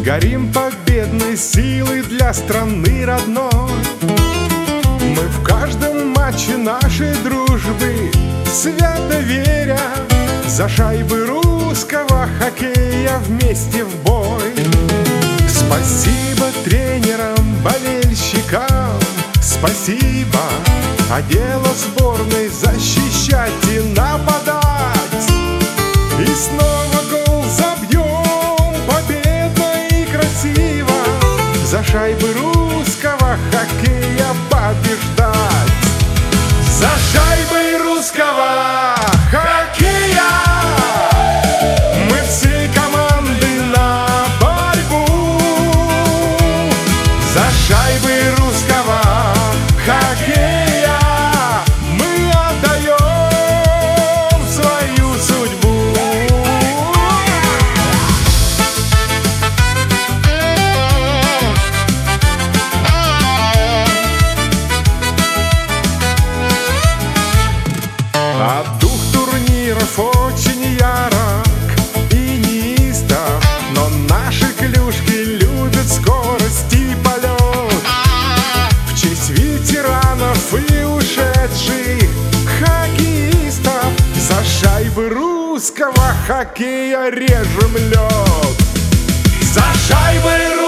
горим победной силой для страны родной. Мы в каждом матче нашей дружбы свято веря, за шайбы русского хоккея вместе в бой. Спасибо тренерам, болельщикам, спасибо, а дело сборной защищать и нападать. И снова гол забьем, победно и красиво, за шайбы русского хоккея побеждать. За шайбой русского хоккея мы всей командой на борьбу. За шайбой русского хоккея мы отдаем свою судьбу. А дух турниров очень ярок и неистов, но наши клюшки любят скорость и полет. В честь ветеранов и ушедших хоккеистов за шайбы русского хоккея режем лед. За шайбой